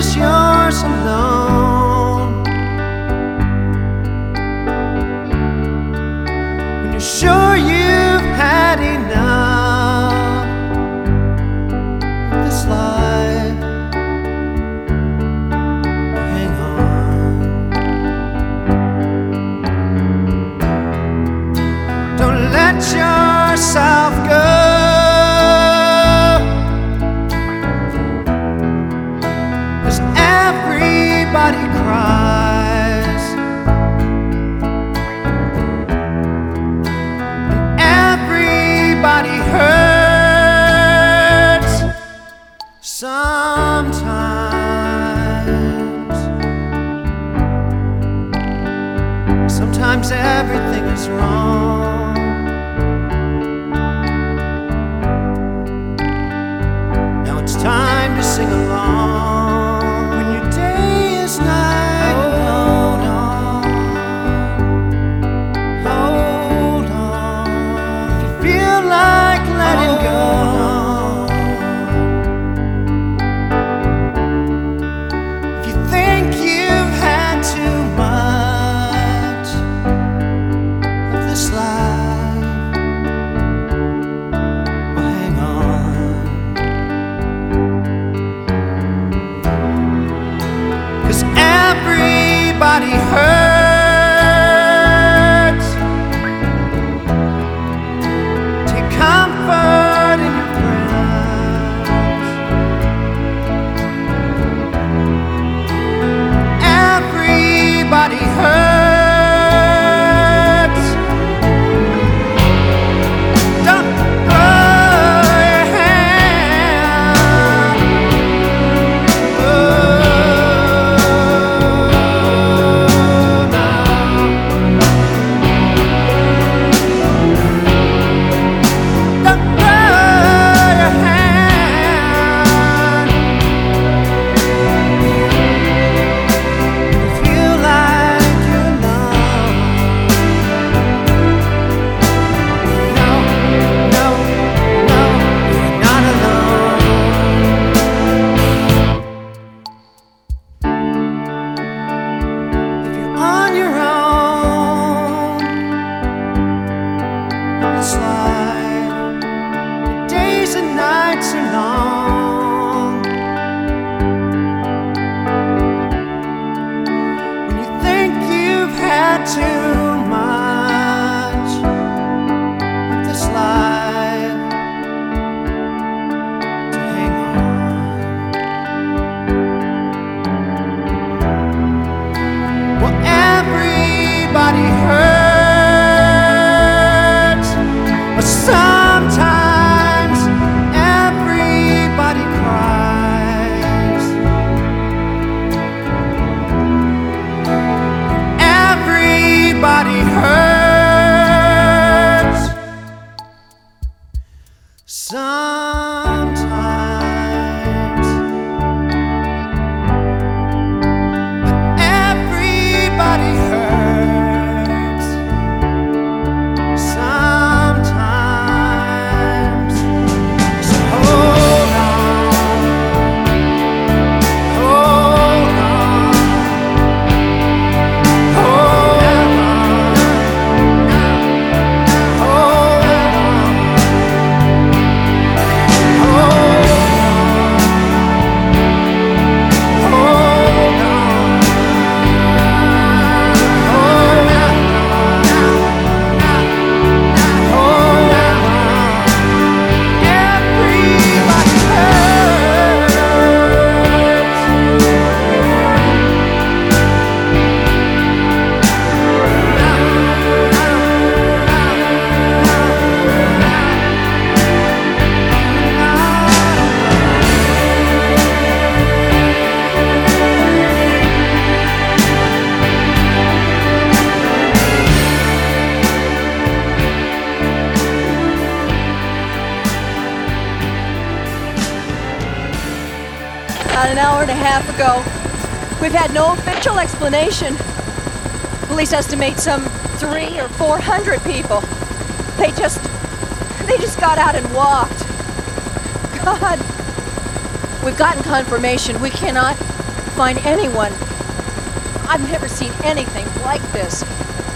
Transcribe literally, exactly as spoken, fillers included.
is yours alone. When you're sure you've had enough of this life, well, hang on. Don't let yourself go. Everybody cries, and everybody hurts sometimes. Sometimes everything is wrong. Now it's time to sing along. Everybody hurts. Take comfort in your friends. Everybody hurts. Don't throw your hand. Oh. Too much of this life to hang on. Well, everybody hurts, but sometimes everybody cries. Everybody hurts sometimes, but everybody hurts sometimes. So hold on, hold on, hold on. About an hour and a half ago. We've had no official explanation. Police estimate some three or four hundred people. They just, they just got out and walked. God, we've gotten confirmation. We cannot find anyone. I've never seen anything like this.